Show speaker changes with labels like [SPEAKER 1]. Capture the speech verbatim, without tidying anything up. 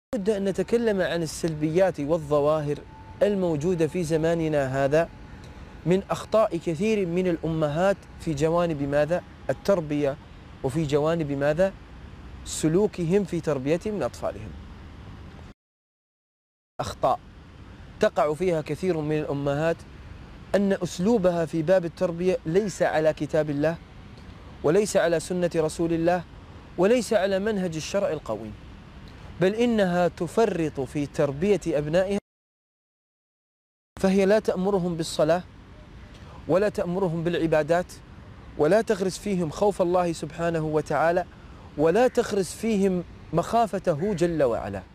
[SPEAKER 1] لابد أن نتكلم عن السلبيات والظواهر الموجودة في زماننا هذا من أخطاء كثير من الأمهات في جوانب ماذا؟ التربية، وفي جوانب ماذا؟ سلوكهم في تربيتهم من أطفالهم. أخطاء تقع فيها كثير من الأمهات أن أسلوبها في باب التربية ليس على كتاب الله، وليس على سنة رسول الله، وليس على منهج الشرع القويم، بل إنها تفرط في تربية أبنائها، فهي لا تأمرهم بالصلاة ولا تأمرهم بالعبادات، ولا تغرس فيهم خوف الله سبحانه وتعالى، ولا تغرس فيهم مخافته جل وعلا.